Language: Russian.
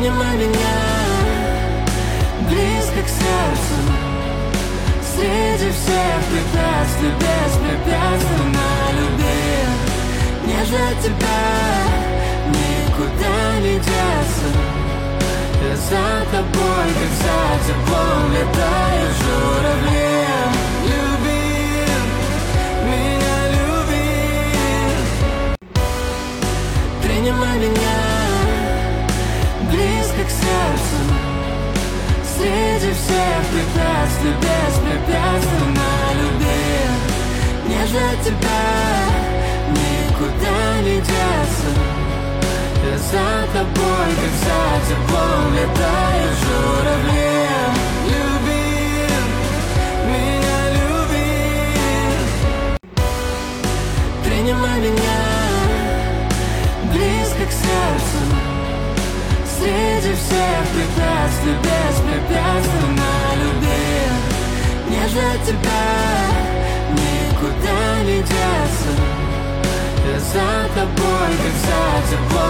Принимай меня близко к сердцу. Среди всех препятствий беспрепятственно люби. Мне же от тебя никуда не деться. Я за тобой, как за теплом летают журавли. Люби, меня люби. Принимай меня близко к сердцу. Среди всех препятствий беспрепятственно люби. Мне же от тебя никуда не деться. Я за тобой, как за теплом летают журавли. Люби, меня люби. Принимай меня близко к сердцу. Среди всех препятствий беспрепятственно люби. Мне же от тебя никуда не деться. Я за тобой, как за теплом